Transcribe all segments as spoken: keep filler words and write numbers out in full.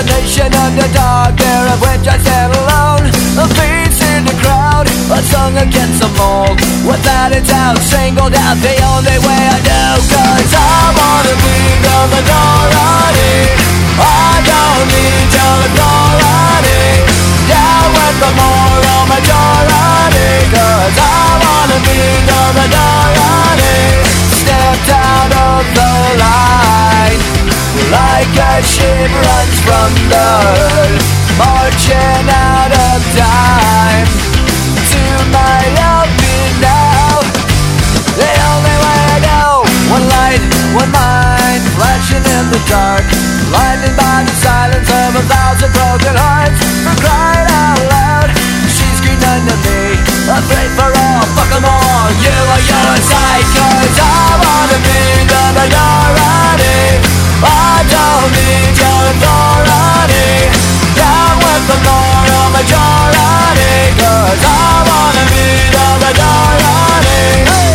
a nation underdog, there of which I stand alone. A face in the crowd, a song against the mold. Without a doubt, singled out the only way I know. Cause I wanna be the minority, I don't need your authority. Down with the moral majority, cause I wanna be the minority. Stepped out of the line, like a ship runs from the herd, marching out of time. To my open now, the only way I go. One light, one mind, flashing in the dark, blinded by the silence of a thousand broken hearts. For crying out loud, she screamed under me, afraid for all, fuck them all. You are your side, cause I wanna be the minority, I don't need your authority. Down with the moral majority, cause I wanna be the minority. Hey!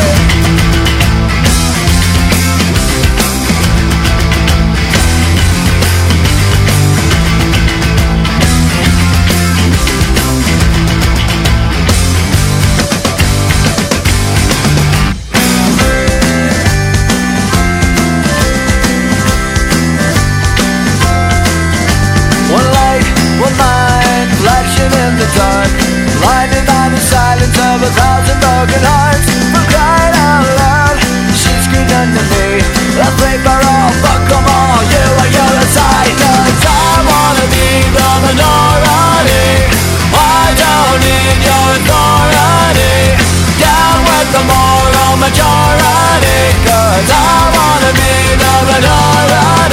Dark, blinded by the silence of a thousand broken hearts. For crying out loud, she screamed under me, afraid for all, fuck them all. You are your side, cause I wanna be the minority, I don't need your authority. Down with the moral majority, cause I wanna be the minority.